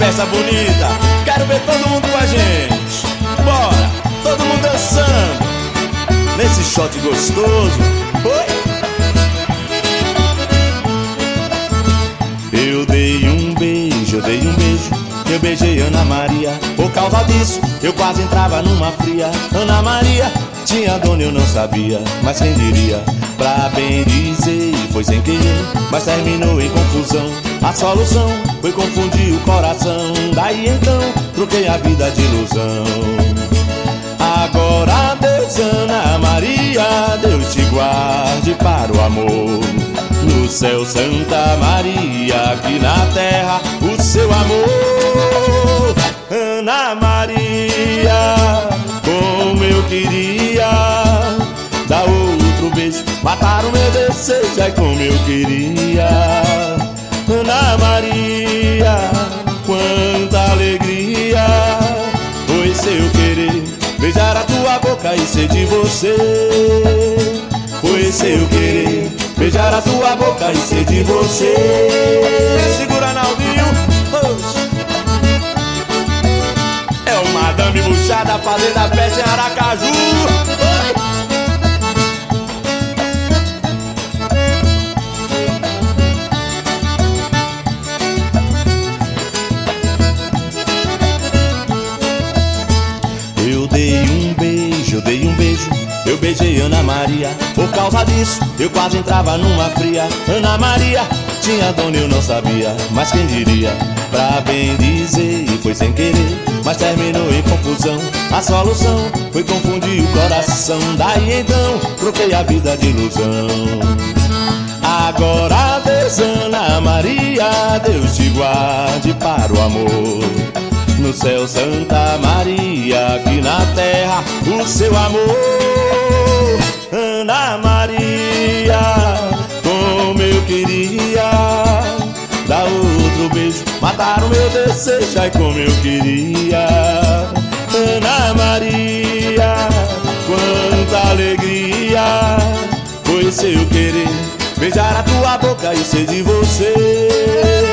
festa bonita, quero ver todo mundo com a gente. Bora, todo mundo dançando nesse shot gostoso. Oi? Eu dei um beijo, eu beijei Ana Maria. Por causa disso, eu quase entrava numa fria. Ana Maria tinha dono, eu não sabia, mas quem diria? Pra bem dizer, foi sem querer, mas terminou em confusão. A solução foi confundir o coração. Daí então, troquei a vida de ilusão. Agora Deus, Ana Maria, Deus te guarde para o amor. No céu, Santa Maria, aqui na terra, o seu amor. Ana Maria, como eu queria dar outro beijo, matar o meu desejo, ai como eu queria. Ana Maria, quanta alegria foi seu querer beijar a tua boca e ser de você. Foi seu querer beijar a tua boca e ser de você. Segura Naldinho. É o Madame Buchada fazendo a festa em Aracaju. Eu dei um beijo, eu beijei Ana Maria. Por causa disso, eu quase entrava numa fria. Ana Maria tinha dono, eu não sabia, mas quem diria? Pra bem dizer, foi sem querer, mas terminou em confusão. A solução foi confundir o coração. Daí então, troquei a vida de ilusão. Agora Deus, Ana Maria, Deus te guarde para o amor. No céu, Santa Maria, aqui na terra, o seu amor. Ana Maria, como eu queria dar outro beijo, matar o meu desejo, ai como eu queria. Ana Maria, quanta alegria foi seu querer beijar a tua boca e ser de você.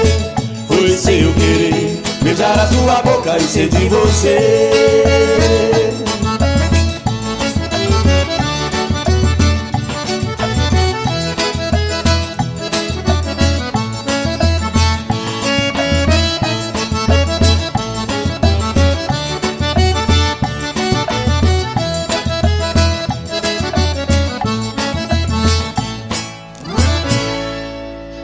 Foi seu querer beijar a sua boca e ser de você.